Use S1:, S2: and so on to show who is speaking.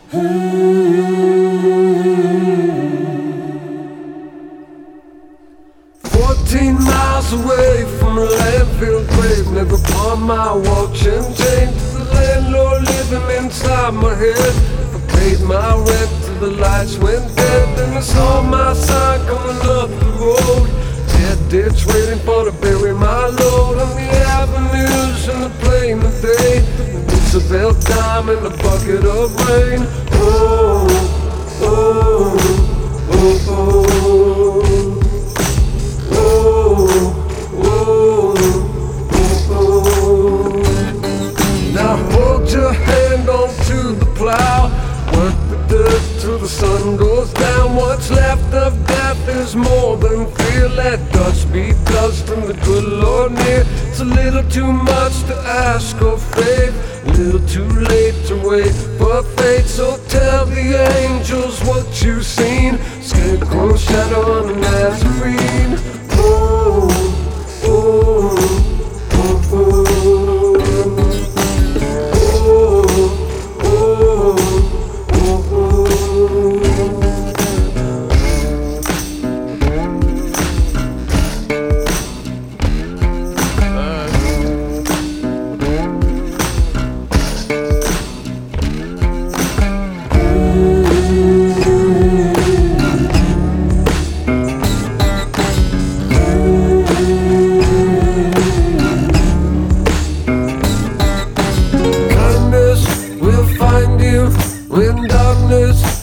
S1: Miles away from a landfill grave, never pawned my watch and chain to the landlord living inside my head. I paid my rent till the lights went dead, then I saw my sign coming up the road. Dead ditch waiting for to bury my load on the avenues in the plain of day. It's a bell time and a bucket of rain. Oh, oh, oh, oh. Now hold your hand onto the plow, work the dirt till the sun goes down. What's left of death is more than fear. Let dust be dust and the good Lord near. It's a little too much to ask of faith, a little too late to wait for fate. So tell the angels what you've seen, scarecrow shadow on a Nazarene. Oh, oh, oh, oh. When darkness